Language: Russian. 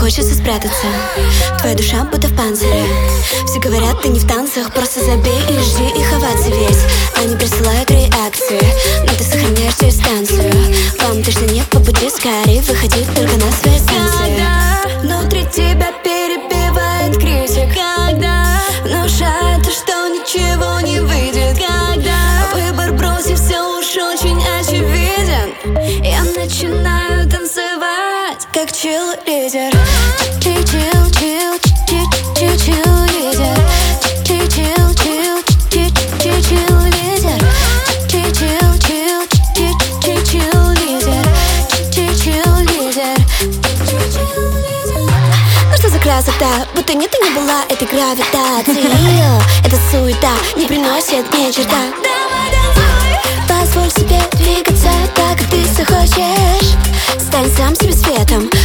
хочется спрятаться. Твоя душа будто в панцире. Все говорят, ты не в танцах. Просто забей и жди их оваций весь. Они присылают реакции, но ты сохраняешь дистанцию. Вам точно нет по пути, скорее выходи только на свои станции. Когда внутри тебя перебивает критик, когда внушает, что ничего не выйдет, когда выбор бросив все уж очень очевиден, я начинаю танцевать как чиллидер. Чиллидер. Чиллидер. Ну что за красота, будто нет и не была этой гравитации. Эта суета не приносит ни черта. Позволь себе двигаться так, как ты захочешь. Стань сам себе светом,